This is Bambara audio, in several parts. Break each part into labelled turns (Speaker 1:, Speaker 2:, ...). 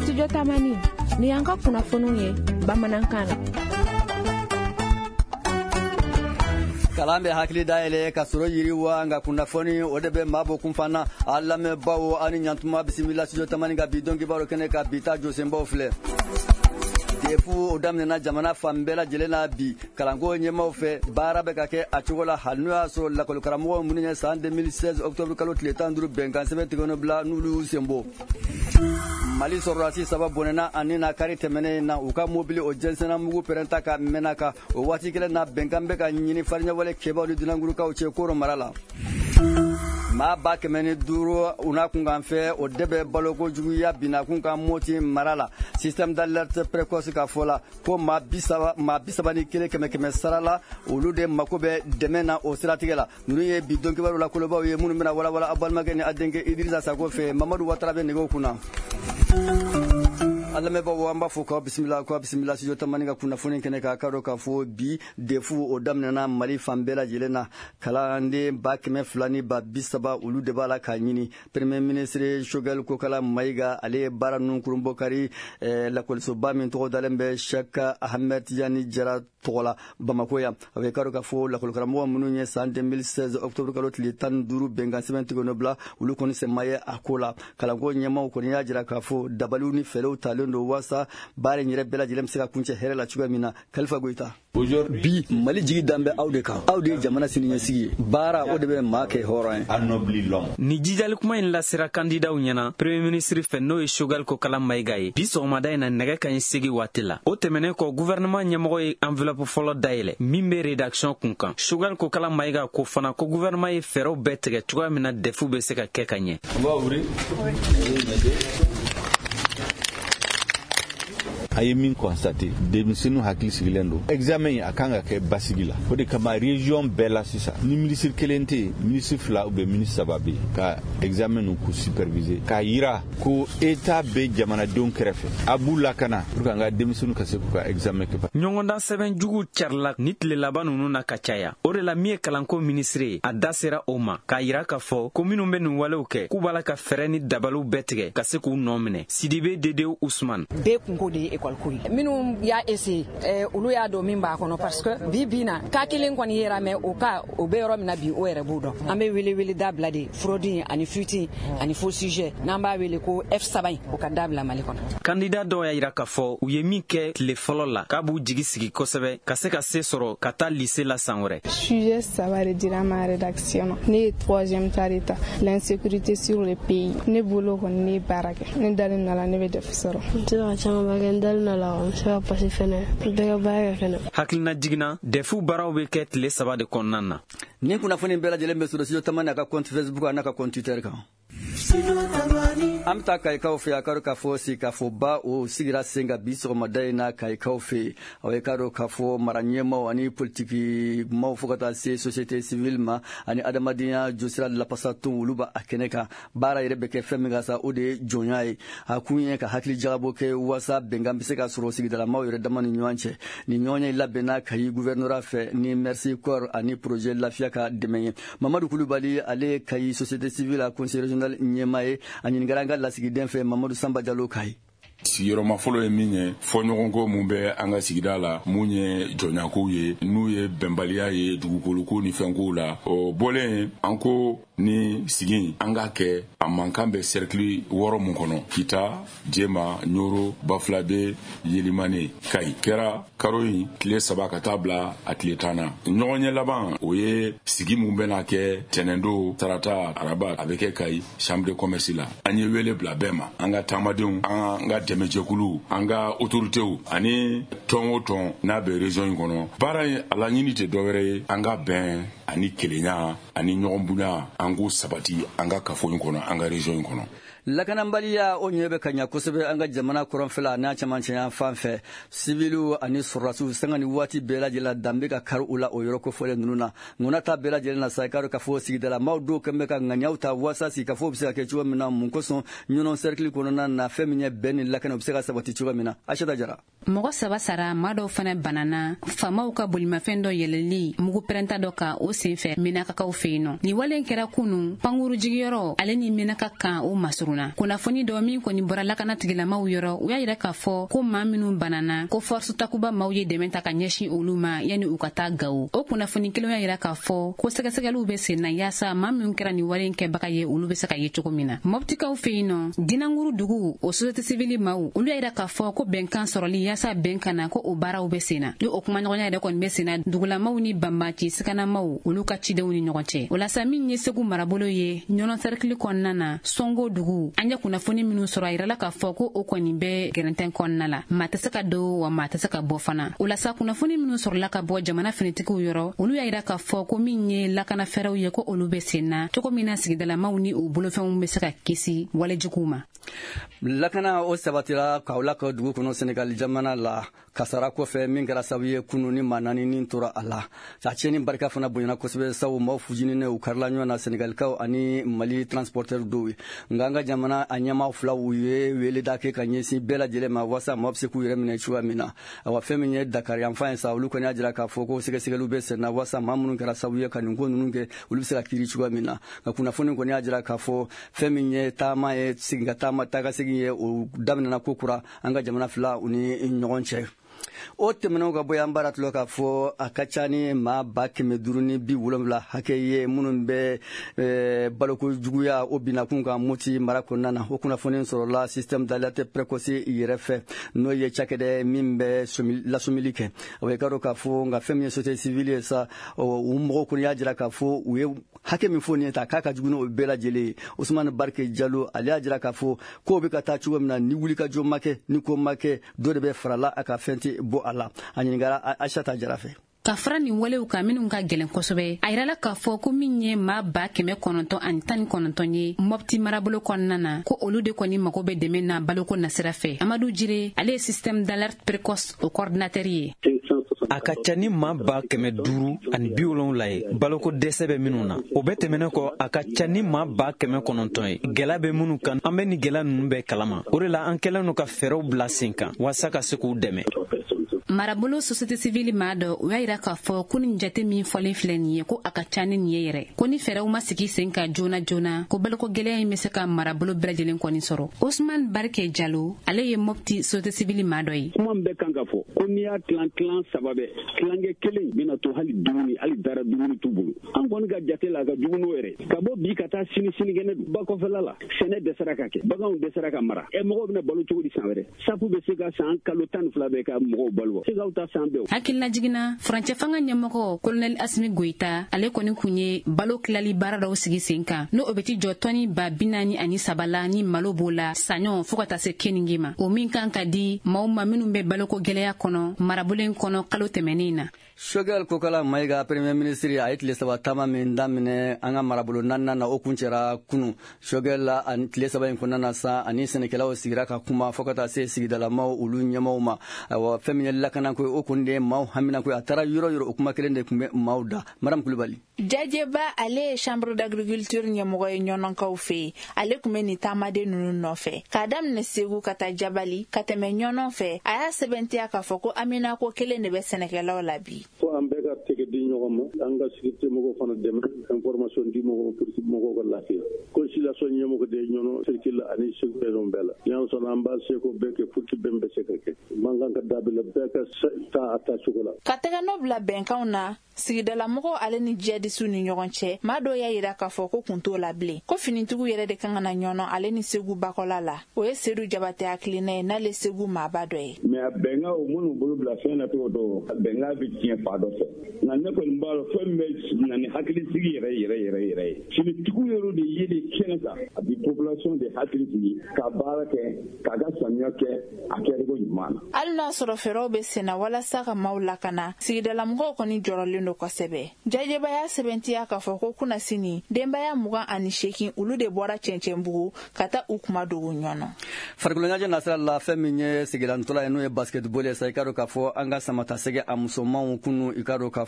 Speaker 1: Studio Tamani ni yanka kunnafoniw ye bamanankan na.
Speaker 2: Kalambe hakili daele ka soro yiriwa nga kunnafoni o de be mabo kumfana allame bawo ani nyantuma bismillah Studio Tamani ga bidongi baro kene ka bita josembo fle defu odamne na jamana fambela jelena bi kalango nyema fe barabe kake atugola halnuya so la kolkaramo munya san 2016 octobre kalot letandru bengan sebe tigono bla nulu sembo Mali sorasi sababu bonena anina kari temene na uka mobile o jensena mugu perenta ka menaka o wati kele na bengambe ka nyini farnya wale keba olu dinanguru ka o chekoro marala ma ba kemeni duro una kunganfe o debe baloko juguya binakunka moti marala système d'alerte précoce ka fola ko ma bisaba ni kele keme sarala olu de makobe demena o stratigela nuru ye bidon ke la koloba ye munu mena wala abalma ke ni adenge Idrissa Sako fe Mamadou Ouattara be nego kuna Allah me ba wamba fo ko bismillah Studio Tamani ga kuna foni kene ka karo ka fo bi defu o damna Mali fambela jelena kala ande ba keme fulani ba bisaba ulu de bala ka nyini premier ministre Choguel Kokala Maïga ale baranu kurumbo kari la kolso ba min to dalembe Shaka Ahmed Yani Jara tola Bamako ya avec karo ka fo la kolkara mo mununye san 2016 octobre kalot li tan duru benga 70 gonobla ulu koni se maye akola kala go nyama ko ni ajira ka fo dabaluni felo talondo wasa bare nyire bela jilem sika kunche here la chuga mina Khalifa Goita bi Mali jigi dambe awde jamana sininya sigi bara o debe make horan anobli lom
Speaker 3: ni jijal kuma in la sira candidat unyana premier ministre Fenno e Choguel Kokala Maïga ye bi sogmada ina nege kan sigi watila o temene ko gouvernement nyamoko e enveloppe folo daile mimbe rédaction kunkan Choguel Kokala Maïga ko fana ko gouvernement e fero betege chuga mina defu be se ka kekanye
Speaker 4: aye min constaté demisenu hakili sigilendo examen akanga ke basigila o de kama région bella sisa ni ministre kelente ministre fla ou be ministre sababi ka examen ku superviser ka yira ko état be jamana don krefe abula kana pour nga demisenu ka se ka examen ke
Speaker 3: nyongonda 7 jugu charla nitle labanu nuna kachaya ore la mie kalanko ministre adasera oma ka yira ka fo commune mbenu waleuke kubala ka fereni dabalu betege ka se ku nomine Sidibe Dede Ousmane
Speaker 5: be kunko de minu ya ese ulu ya do min ba kono parce que bibina ka kelen kon yera me o ka o be ro mina bi o ere budo ambe wili dabla de frodi ani futi ani faux sujet namba wili ko F7 o ka dabla mali kono
Speaker 3: candidat do ya ira ka fo u yemi ke le folola ka bu jigi sigi kosebe ka se soro ka ta lycée la sanwre
Speaker 6: sujet ça va redire ma rédaction ne troisième tarita l'insécurité sur le pays ne bolo ko ne barake ne dalin na la ne be def soro
Speaker 7: dira chama bagenda na la on sera passer fene de baaga fene
Speaker 3: hakilna jigna defu baraw be ket le saba de konnana
Speaker 2: ni kuna foni bela jelembe Studio Tamani ka compte Facebook anaka compte Twitter ka amta kai kaufe akaro ka fo si ka fo ba o sigira senga biso madaina kai kaufe awe karo ka fo maranyema ani politiki mo fokata se société civile ma ani adamadiya josira la pasatu uluba akeneka bara irebe ke femiga sa ode jonyai akunye ka hakili jabo ke wasa bengambise ka soro sigidala ma yore damani nyanche ni nyonya labena kai gouverneur fe ni merci corps ani projet lafia ka demenye Mamadou Koulibaly ale kai société civile a conseil régional nyemae ani ngaranga la sigiden fe Mamadou Samba Diallo kai
Speaker 8: sigiroma folo ye minye fo ɲɔgɔnko mun bɛ an ka sigida la mun ye jɔnɲako ye n'u ye bɛnbaliya ye dugukolo ni fɛnko la o bɔlen an ko ni sigi an ka kɛ a mankan bɛ cercle 6 mun kɔnɔ Kita Jema Ɲoro Bafulabe Yelimane Kayi kɛra karo in tile 3 ka taa bila a tile 10 na ɲɔgɔn ɲɛ laban o ye sigi mun bɛna kɛ tɛnɛndo tarata araba a bɛ kɛ Kayi chambre de commerce la an ye wele bila bɛɛ ma an ka taamadenw an ka dɛmɛjɛkulu an ka autoritéw ani tɔn o tɔn n'a bɛ région in kɔnɔ baara in a laɲini tɛ dɔwɛrɛ ye an ka bɛn ani kelenya ani ɲɔgɔn bonya an k'o sabati an ka kafo in kɔnɔ an ka région in kɔnɔ
Speaker 2: lakanambaliya o ɲɛ bɛ ka ɲa kosɛbɛ an ka jamana kɔrɔnfɛla n'a camancɛya fan fɛ sibiliw ani sɔrɔdasiw sanga ni waati bɛɛ lajɛlen danbe ka kari u la o yɔrɔ kofɔlen ninnu na ŋuna ta bɛɛ lajɛlen na sa i ka dɔn k'a fɔ sigidala maaw dɔw kɛn bɛ ka ŋaniyaw ta waasa sigi k'a fɔ o bɛ se ka kɛ cogo min na mun kosɔn ɲɔnɔn cercle kɔnɔna na fɛn min ye bɛn ni lakana o bɛ se ka sabati cogo min na Aishata Jara
Speaker 9: mɔgɔ saba sara maa dɔw fana banana faamaw ka bolimafɛn dɔ yɛlɛli mugu pɛrɛnta dɔ kan o senfɛ minakakaw fɛ yen nɔ nin wale kɛra kunu pankuru jigiyɔrɔ ale ni minaka kan o masuru suruna kunnafoni dɔ min kɔni bɔra lakana tigilamaw yɔrɔ u y'a yira k'a fɔ ko maa minnu banana ko force takuba maaw ye dɛmɛ ta ka ɲɛsin olu ma yani u ka taa Gawo. O kunnafoni kelen y'a yira k'a fɔ ko sɛgɛsɛgɛliw bɛ sen na yaasa maa minnu kɛra ni wari in kɛbaga ye olu bɛ se ka ye cogo min na. Mɔptikaw fɛ yen nɔ Dinanguru dugu o société civile maaw olu y'a yira k'a fɔ ko bɛnkan sɔrɔli yaasa bɛn kana ko o baaraw bɛ sen na. Ni o kumaɲɔgɔnya yɛrɛ kɔni bɛ sen na dugulamaw ni banbaci sikanamaw olu ka cidenw ni ɲɔgɔn cɛ. O la sa min ye Segu marabolo ye ɲɔnɔ cercle kɔnɔna na Songo dugu an ye kunnafoni minnu sɔrɔ a yirala k'a fɔ ko o kɔni bɛ gɛrɛntɛn kɔnɔna la. Maa tɛ se ka don wa maa tɛ se ka bɔ fana. O la sa kunnafoni minnu sɔrɔla ka bɔ jamana finitigiw yɔrɔ olu y'a yira k'a fɔ ko min ye lakana fɛrɛw ye ko olu bɛ sen na cogo min na sigidalamaw ni u bolofɛnw bɛ se ka kisi walejuguw ma.
Speaker 2: Lakana o sabatira k'aw ka dugu kɔnɔ Senegal jamana la kasara kɔfɛ min kɛra sababu ye kunun ni maa naani nin tora a la. A tiɲɛni barika fana bonyana kosɛbɛ sabu maaw fujinin u karila ɲɔgɔn na Senegalikaw ani Mali transporteur dɔw ye. Nka an ka jamana a ɲɛmaa filaw ye weleda kɛ ka ɲɛsin bɛɛ lajɛlen ma walasa maaw bɛ se k'u yɛrɛ minɛ cogoya min na. Awa fɛn min ye Dakar yanfan ye sa olu kɔni y'a jira k'a fɔ ko sɛgɛsɛgɛliw bɛ sen na walasa maa minnu kɛra sababu ye ka nin ko ninnu kɛ olu bɛ se ka kiiri cogoya min na. Nka kunnafoni kɔni y'a jira k'a fɔ fɛn min ye taama ye segin ka taama taa ka segin ye o daminɛna ko kura an ka jamana fila u ni ɲɔgɔn cɛ. O tɛmɛnɛw ka bɔ yan baara tulɔ k'a fɔ a ka ca ni maa 570 hakɛ ye minnu bɛ baloko juguya o binakun kan Moti mara kɔnɔna na. O kunnafoni sɔrɔla système d'alerte précoce yɛrɛ fɛ n'o ye cakɛdɛ min bɛ lasumili kɛ. O ye k'a dɔn k'a fɔ nka fɛn min ye société civile ye sa u mɔgɔw kɔni y'a jira k'a fɔ u ye hakɛ min fɔ nin ye ta k'a ka jugu n'o bɛɛ lajɛlen ye. Ousmane Barke Diallo ale y'a jira k'a fɔ k'o bɛ ka taa cogo min na ni wuli ka jɔ ma kɛ ni ko ma kɛ dɔ de bɛ farala a ka fɛn tɛ bɔ a la. A ɲininkara Aïssata Jara fɛ.
Speaker 9: Ka fara nin walew kan minnu ka gɛlɛn kosɛbɛ a yirala k'a fɔ ko min ye maa 919 ye Mopti marabolo kɔnɔna na ko olu de kɔni mago bɛ dɛmɛ na baloko nasira fɛ. Amadou Jire ale ye système d'alerte précoce o coordinateur ye.
Speaker 3: A ka ca ni maa 570 ye baloko dɛsɛ bɛ minnu na o bɛ tɛmɛnen kɔ a ka ca ni maa 900 ye gɛlɛya bɛ minnu kan an bɛ ni gɛlɛya ninnu bɛɛ kalama o de la an kɛlen no ka fɛɛrɛw bila sen kan walasa ka se k'u dɛmɛ.
Speaker 9: Marabolo société civile maa dɔ u y'a yira k'a fɔ ko nin jate min fɔlen filɛ nin ye ko a ka ca ni nin ye yɛrɛ ko ni fɛɛrɛw ma sigi sen kan joona joona ko baloko gɛlɛya in bɛ se ka marabolo bɛɛ lajɛlen kɔni sɔrɔ. Ousmane Barke Diallo ale ye Mopti société civile maa dɔ ye.
Speaker 10: Kuma bɛɛ kan ka fɔ ko n'i y'a tilan saba bɛɛ tilankɛ kelen bɛna to hali dumuni hali dara dumuni t'u bolo an kɔni ka jate la a ka jugu n'o yɛrɛ ka bɔ bi ka taa sinikɛnɛ ba kɔfɛla la sɛnɛ dɛsɛra ka kɛ baganw dɛsɛra ka mara mɔgɔw bɛna balo cogo di san wɛrɛ sapu bɛ se ka san kalo 12 bɛɛ ka mɔgɔw balo
Speaker 9: hakilina jiginna furancɛ fanga ɲɛmɔgɔ Colonel Asimi Goita ale kɔni kun ye balo kilali baara dɔw sigi sen kan n'o o bɛ ti jɔ tɔni 43 la ni malo b'o la saɲɔ fo ka taa se keninge ma o min kan ka di maaw ma minnu bɛ baloko gɛlɛya kɔnɔ marabolo in kɔnɔ kalo tɛmɛnen na.
Speaker 2: Choguel Kokala Maïga premier ministre a été tile tama min daminɛ an ka marabolo naaninan na o kun cɛra kunu. Choguel la ani tile saba in kɔnɔna na sa ani sɛnɛkɛlaw sigira ka kuma fo ka taa se sigidalamaw olu ɲɛmaw ma. Awa fɛn min ye lakana ko o kun de maaw hamina ko a taara yɔrɔ yɔrɔ o kuma kelen de kun bɛ maaw da. Madame Kulibali.
Speaker 11: Jajeba ale ye chambre d'agriculture ɲɛmɔgɔ ye ɲɔnɔnkaw fɛ yen ale kun bɛ nin taamaden ninnu nɔfɛ k'a daminɛ Segu ka taa Jabali ka tɛmɛ ɲɔnɔn fɛ a y'a sɛbɛntiya k'a fɔ ko Amina ko kelen de bɛ sɛnɛkɛlaw la bi.
Speaker 10: Fo an bɛɛ ka tɛgɛ di ɲɔgɔn ma an ka sécurité mɔgɔw fana dɛmɛ information di mɔgɔw politique mɔgɔw ka lafiya conciliation ɲɛmɔgɔ de ɲɔnɔ circule ani Segu région bɛɛ la n'an sɔnna an b'a seko bɛɛ kɛ pour que bɛn bɛ se ka kɛ man kan ka dabila bɛɛ ka taa a taa cogo la.
Speaker 11: Ka tɛgɛ nɔ bila bɛnkanw na sigidalamɔgɔw ale ni jihadisiw ni ɲɔgɔn cɛ maa dɔw y'a yira k'a fɔ ko kun t'o la bilen ko finitigiw yɛrɛ de kan ka na ɲɔnɔ ale ni Segu bakɔla la o ye Seydou Jabate hakilina ye n'ale Segu maaba dɔ ye.
Speaker 10: Mais a bɛnkan o minnu bolo bila fɛn na cogo dɔ a bɛnkan bɛ tiɲɛ fa dɔ fɛ nka ne kɔni b'a dɔn fɛn bɛ na ni hakilisigi yɛrɛ ye finitigiw yɛrɛ de ye de kɛnɛ kan a bi population de hakili sigi ka baara kɛ k'a ka samiya kɛ a kɛcogo ɲuman na.
Speaker 11: Hali n'a sɔrɔ fɛɛrɛw bɛ sen na walasa ka maaw lakana sigidalamɔgɔw kɔni jɔrɔlen don kosɛbɛ. Jajeba y'a sɛbɛntiya k'a fɔ ko kunasini denbaya 28 olu de bɔra Cɛncɛnbugu ka taa u kuma dogo ɲɔnɔ.
Speaker 2: Farikolo ɲɛnajɛ nasira la fɛn min ye sigilantɔla ye n'o ye basketball ye sa i ka dɔn k'a fɔ an ka samatasɛgɛ a musomanw kunu i ka dɔn k'a fɔ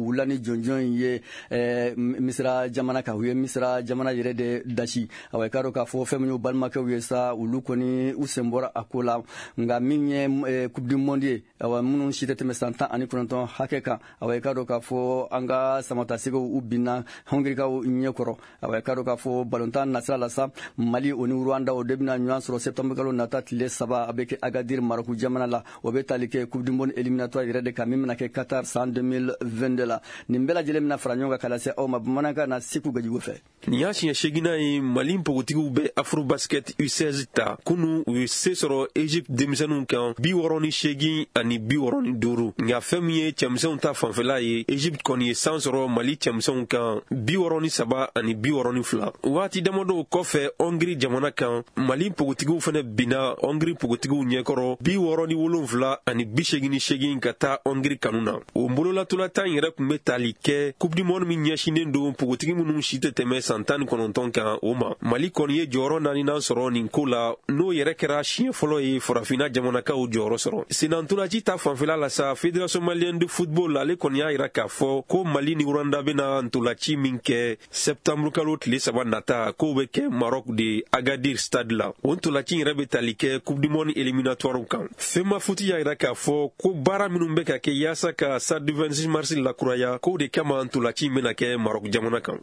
Speaker 2: wula ni jɔnjɔn ye misira jamana kan u ye misira jamana yɛrɛ de dasi awa ka dɔn k'a fɔ fɛn min y'u balimakɛw ye sa olu kɔni u sen bɔra a ko la nka min ye coupe du monde ye awa minnu si tɛ tɛmɛ san 19 hakɛ kan awa ka dɔn k'a fɔ an ka samatasegiw u binna hɔngirikaw ɲɛkɔrɔ awa ka dɔn k'a fɔ balontan nasira la sa Mali o ni Rwanda o de bɛna ɲɔgɔn sɔrɔ septembre kalo nata tile 3 a bɛ kɛ Agadir Maroc jamana la o bɛ tali kɛ coupe du monde éliminatoire yɛrɛ de kan min bɛna kɛ Qatar san 2022 la nin bɛɛ lajɛlen bɛna fara ɲɔgɔn kan ka lase aw ma bamanankan na Seku Gajigo fɛ.
Speaker 12: Nin y'a siɲɛ 8nan ye Mali npogotigiw bɛ Afrobasket U16 ta kunu u ye se sɔrɔ Egypte denmisɛnninw kan 68 ani 65 nka fɛn min ye cɛmisɛnw ta fanfɛla ye Egypte kɔni ye san sɔrɔ Mali cɛmisɛnw kan 63 ani 62 waati damadɔ kɔfɛ Hongrie jamana kan Mali npogotigiw fɛnɛ binna Hongrie npogotigiw ɲɛkɔrɔ 67 ani 88 ka taa Hongrie kanu na o bololatolatan yɛrɛ kun bɛ tali kɛ coupe du monde min ɲɛsinen don npogotigi minnu si tɛ tɛmɛ san 19 kan o ma Mali kɔni ye jɔyɔrɔ 4nan sɔrɔ nin ko la n'o yɛrɛ kɛra siɲɛ fɔlɔ ye farafina jamanakaw jɔyɔrɔ sɔrɔ senantolaci ta fanfɛla la sa fédération malienne de football ale kɔni y'a yira k'a fɔ ko Mali ni Rwanda bɛna ntolaci min kɛ septembre kalo tile 3 nata k'o bɛ kɛ Maroc de Agadir stade la o ntolaci yɛrɛ bɛ tali kɛ coupe du monde éliminatoire kan FEMA foot y'a yira k'a fɔ ko baara minnu bɛ ka kɛ yaasa ka stade du 26 mars lakuraya k'o de kama ntolaci bɛna kɛ Maroc jamana kan.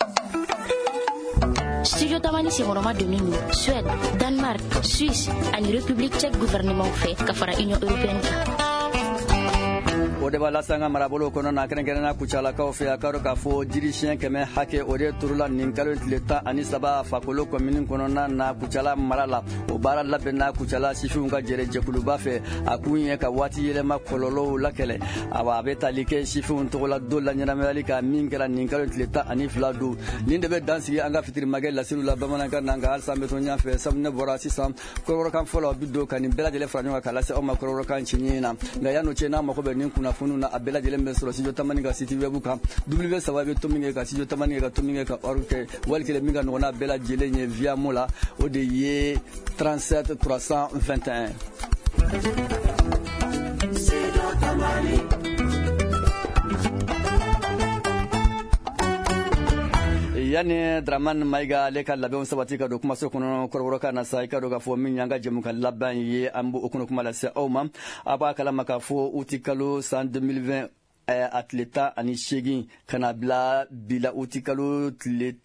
Speaker 13: Studio Tamani Sengoroma domin Suède, Danemark, Suisse ani République tchèque gouvernement fait ka fara Union européenne
Speaker 2: o de b'a lasanga marabolo kɔnɔ na kɛrɛnkɛrɛnna kucalakaw fɛ a ka dɔn k'a fɔ jiri siɲɛ 100 hakɛ o de turula nin kalo tile 13 fakolo kɔmini kɔnɔna na kucala mara la o baara labɛnna kucala sifinw ka jɛrɛ jɛkuluba fɛ a kun ye ka waati yɛlɛma kɔlɔlɔw lakɛlɛ a bɛ tali kɛ sifinw tɔgɔla don la ɲɛnamayali ka min kɛra nin kalo tile 12 don nin de bɛ dansigi an ka fitirimakɛ lasiriw la bamanankan na nka halisa an bɛ to ɲɛfɛ sabu ne bɔra sisan kɔrɔbɔrɔkan fɔlɔ bi don ka nin bɛɛ lajɛlen fara ɲɔgɔn kan ka lase aw ma kɔrɔbɔrɔkan ci na nka yan'o cɛ n'a mago bɛ nin kunnafoniw na a bɛɛ lajɛlen bɛ sɔrɔ studio Tamani ka site web kan w3 bɛ to min kɛ ka studio Tamani ka to min kɛ ka org kɛ wali kelen min ka ɲɔgɔnna bɛɛ lajɛlen ye via mo la o de ye 37 321. yani Dramane Maïga ale ka labɛnw sabati ka don kumaso kɔnɔ kɔrɔbɔrɔkan na sa i ka dɔn k'a fɔ min y'an ka jɛmu ka laban ye an b'o kɔnɔ kuma lase aw ma a b'a kalama k'a fɔ uti kalo san 2020 a tile 18 kana bila bila uti kalo tile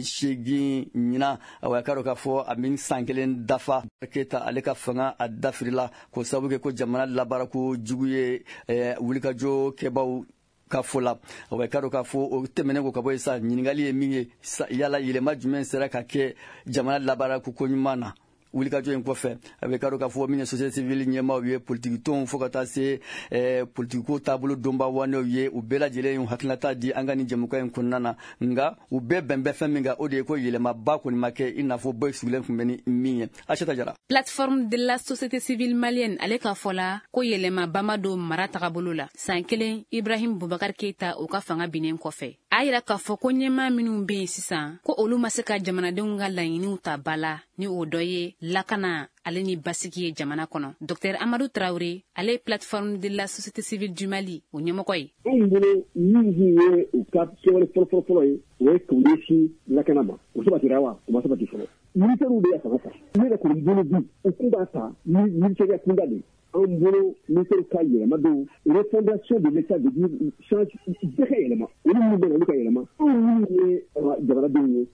Speaker 2: 18 ɲina a ka dɔn k'a fɔ a min san kelen dafa Keta ale ka fanga a dafirila ko sababu kɛ ko jamana labaara ko jugu ye wulikajɔ kɛbaw ka fola o bɛ kado ka fɔ o tɛmɛnen ko ka bɔ sa ɲininkali ye min ye yala yɛlɛma jumɛn sera ka kɛ jamana labaara ko ɲuman na wulikajɔ in kɔfɛ a bɛ kado ka fɔ min ye société civile ɲɛmaaw ye politique tɔnw fo ka taa se politique ko taabolo donba wanew ye u bɛɛ lajɛlen y'u hakilinata di an ka nin jɛmukan in kɔnɔna na nka u bɛɛ bɛn bɛ fɛn min kan o de ye ko yɛlɛmaba kɔni ma kɛ i n'a fɔ bɔyi sigilen tun bɛ ni min ye Acheta Jara.
Speaker 9: Plateforme de la société civile malienne ale ka fɔ la ko yɛlɛmaba ma don mara tagabolo la san kelen Ibrahim Boubacar Keita o ka fanga binnen kɔfɛ a yira k'a fɔ ko ɲɛmaa minnu bɛ yen sisan ko olu ma se ka jamanadenw ka laɲiniw ta ba la ni o dɔ ye lakana ale ni basigi ye jamana kɔnɔ Dr Amadou Traoré ale plateforme de la société civile du Mali o ɲɛmɔgɔ ye
Speaker 10: anw bolo min ye u ka kɛwale fɔlɔfɔlɔ ye o ye k'u ɲɛsin lakana ma o sabatira wa o ma sabati fɔlɔ militaires bɛ fanga ta ne yɛrɛ kɔni bolo bi u kun b'a ta militaire kunda de anw bolo militaires ka yɛlɛma don refondation de l'état de dire change bɛɛ ka yɛlɛma olu minnu bɛ na olu ka yɛlɛma anw minnu ye jamanadenw ye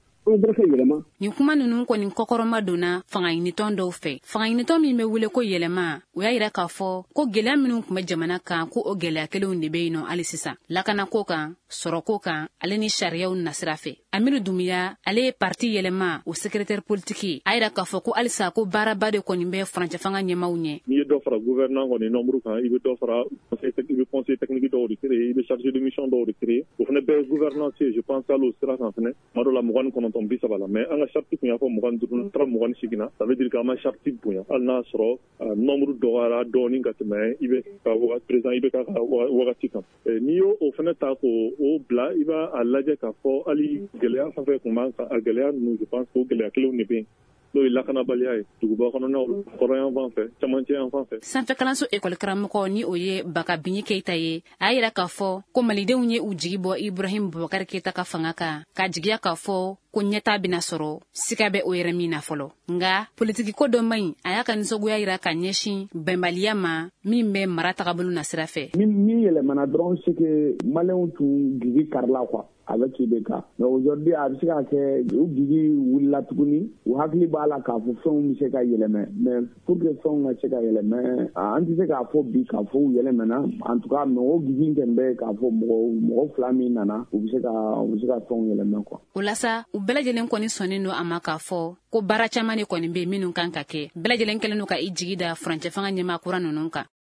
Speaker 9: nin kuma ninnu kɔni kɔkɔrɔma donna fangaɲinitɔn dɔw fɛ fangaɲinitɔn min bɛ wele ko yɛlɛma o y'a yira k'a fɔ ko gɛlɛya minnu tun bɛ jamana kan ko o gɛlɛya kelenw de bɛ yen nɔ hali sisan lakanako kan sɔrɔko kan ale ni sariyaw nasira fɛ Amiru Dumiya ale ye parti yɛlɛma o secrétaire politique a yira k'a fɔ ko halisa ko baaraba de kɔni bɛ farancɛ fanga ɲɛmaw ɲɛ
Speaker 14: n'i ye dɔ fara gouvernement kɔni nombre kan i bɛ dɔ fara conseil technique dɔw de créer i bɛ chargé de mission dɔw de créer o fana bɛɛ gouvernance je pense hali o sira kan fana tuma dɔ la 29 bi saba la mais an ka charte kun y'a fɔ 25 taara 28 na ça veut dire qu'an ma charte bonya hali n'a sɔrɔ nombre dɔgɔyara dɔɔni ka tɛmɛ i bɛ ka président i bɛ ka wagati kan n'i y'o o fana ta k'o bila i b'a lajɛ k'a fɔ hali gɛlɛya fɛn fɛn kun b'an kan a gɛlɛya ninnu je pense que o gɛlɛya kelenw de bɛ yen n'o ye lakanabaliya ye duguba kɔnɔnaw kɔrɔyan fan fɛ camancɛ yan fan fɛ.
Speaker 9: sanfɛ kalanso ekɔli karamɔgɔ ni o ye baka binye keyita ye a yira k'a fɔ ko malidenw ye u jigi bɔ ibrahim bubakari keyita ka fanga kan k'a jigiya k'a fɔ ko ɲɛta bena sɔrɔ siga bɛ o yɛrɛ min na fɔlɔ nga politiki ko dɔ man ɲi a y'a ka nisɔgoya yira ka ɲɛsin bɛnbaliya ma min bɛ mara tagabolo na sira fɛ.
Speaker 10: min yɛlɛmana dɔrɔn c'est que maliyɛnw tun gigi karila quoi avec IBK. Mais aujourd'hui a bɛ se ka kɛ u gigi wulila tuguni u hakili b'a la k'a fɔ fɛnw bɛ se ka yɛlɛmɛ mais pour que fɛnw ka se ka yɛlɛmɛ an tɛ se k'a fɔ bi k'a fɔ u yɛlɛmɛna en tout cas mɔgɔ gigi tun bɛ k'a fɔ mɔgɔ fila min nana u bɛ se ka fɛnw yɛlɛmɛ quoi.
Speaker 9: O la sa u bɛɛ lajɛlen kɔni sɔnnen don a ma k'a fɔ ko baara caman de kɔni bɛ minnu kan ka kɛ bɛɛ lajɛlen kɛlen don ka i jigi da furancɛ fanga ɲɛmaa kura ninnu kan.